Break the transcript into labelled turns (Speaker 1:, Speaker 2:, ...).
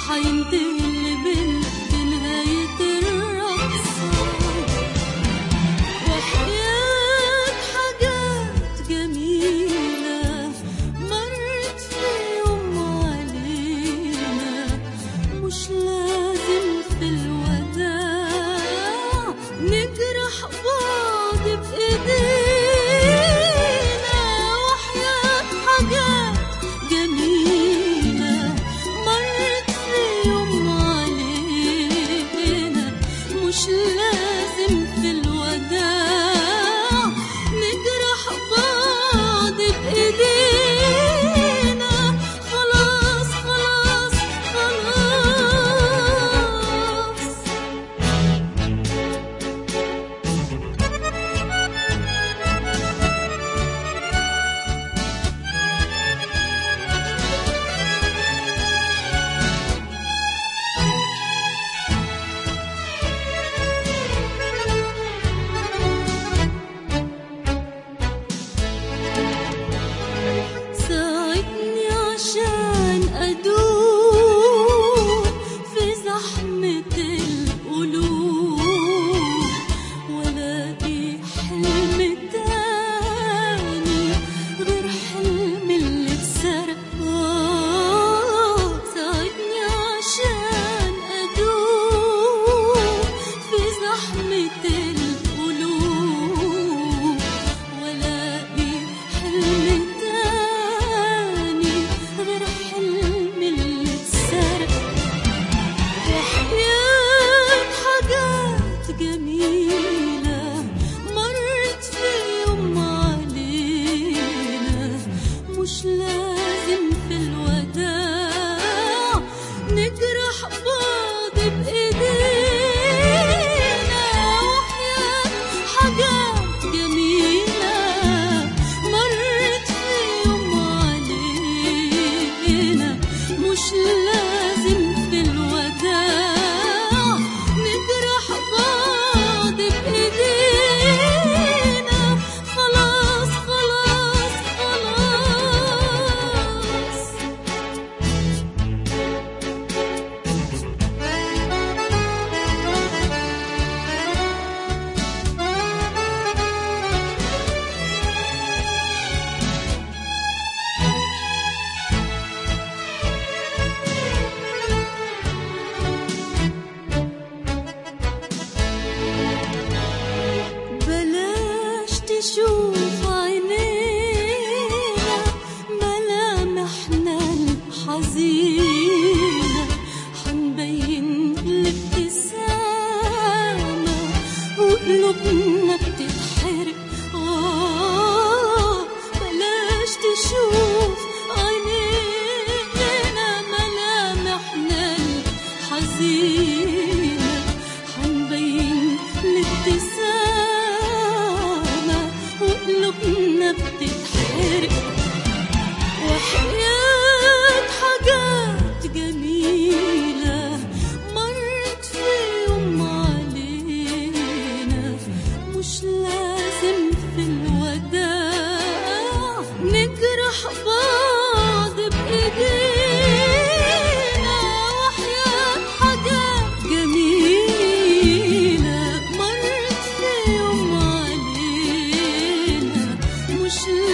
Speaker 1: حينتهي اللي بينا بنهاية الرقصة. وحياة حاجات جميلة مرت في يوم علينا، مش لازم في الوداع نجرح بعض بإيدينا. وحياة حاجات جميلة مرت في يوم علينا، مش لازم في الوداع نجرح بعض بإيدينا. خلاص خلاص خلاص. ساعدني عشان أدوب في زحمة القلوب، وألاقي حلم تاني غير حلم اللي اتسرق. ساعدني عشان أدوب في زحمة القلوب، وألاقي حلم تاني غير حلم اللي اتسرق. وحياة حاجات جميلة مرت في يوم علينا، مش لازم في الوداع نجرح بعض بإيدينا. وحياة حاجات جميلة مرت في يوم علينا، مش لازم في الوداع نجرح بعض بإيدينا. خلاص خلاص خلاص. بلاش تشوف عينينا ملامحنا الحزينة، حنبين الابتسامة وقلوبنا بتتحرق. بلاش تشوف عينينا ملامحنا الحزينة، حنبين الابتسامة وقلوبنا بتتحرق. وحياة حاجات جميلة مرت في يوم علينا، مش لازم في الوداع نجرح بعض بإيدينا. وحياة حاجات جميلة مرت في يوم علينا، مش